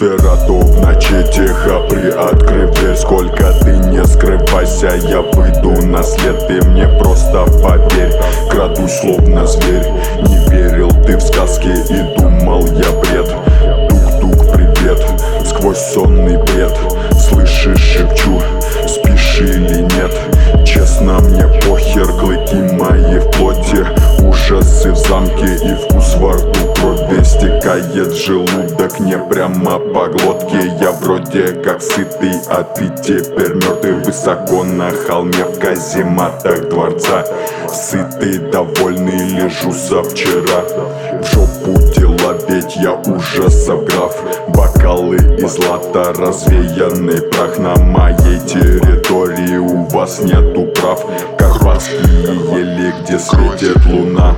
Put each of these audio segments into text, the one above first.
Носферату в ночи тихо приоткрыв дверь. Сколько ты не скрывайся, я выйду на след. Ты мне просто поверь, крадусь словно зверь. Не верил ты в сказки и думал я бред. Тук-тук, привет, сквозь сонный бред. Слышишь, шепчу, спишь или нет? Честно, мне похер, клыки мои в плоти, ужасы в замке и вкус во рту. Крови стекает в желудок, не прямо по глотке. Я вроде как сытый, а ты теперь мертвый. Высоко на холме в казематах дворца. Сытый, довольный, лежу со вчера. В жопу дела, ведь я ужасов граф. Бокалы из лата, развеянный прах. На моей территории у вас нету прав. Карпатские ели, где светит луна.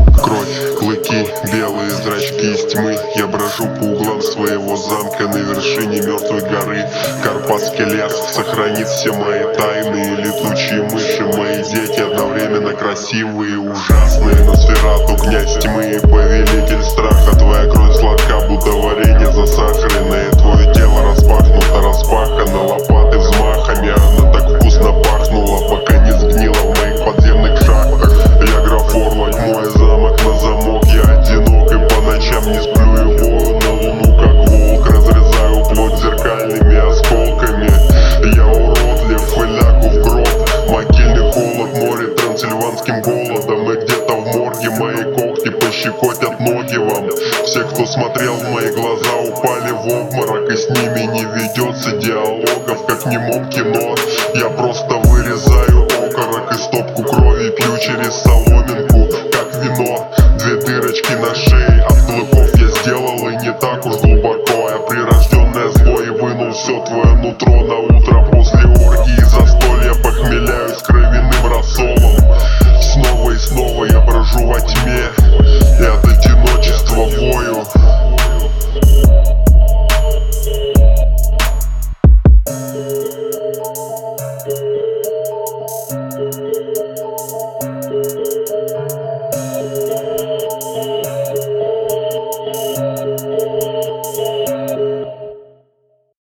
Кровь, клыки, белые зрачки из тьмы. Я брожу по углам своего замка на вершине мертвой горы. Карпатский лес сохранит все мои тайны. Летучие мыши, мои дети, одновременно красивые и ужасные. Носферату, князь тьмы, повелитель страха. Твоя кровь сладка, будто варенье засахаренное. Твое тело распахнуто, распахано лопаты взмахами. Она так вкусно пахнула, пока не сгнила в моих подземных шахтах. Я граф Орлок, мой замок на замок. Я одинок и по ночам не сплю и вою на луну как волк. Разрезаю плоть зеркальными осколками. Я уродлив и лягу в гроб. Могильный холод морит трансильванским голодом. И где-то в морге мои когти пощекотят ноги вам. Все, кто смотрел в мои глаза, упали в обморок. И с ними не ведется диалогов, как в немом кино. Я просто вырезаю окорок и стопку крови пью через соломинку, как вино. Две дырочки на шее от клыков я сделал, и не так уж глубоко. Я прирожденное зло и вынул все твое нутро на утро после оргии. Застолья похмеляюсь кровью.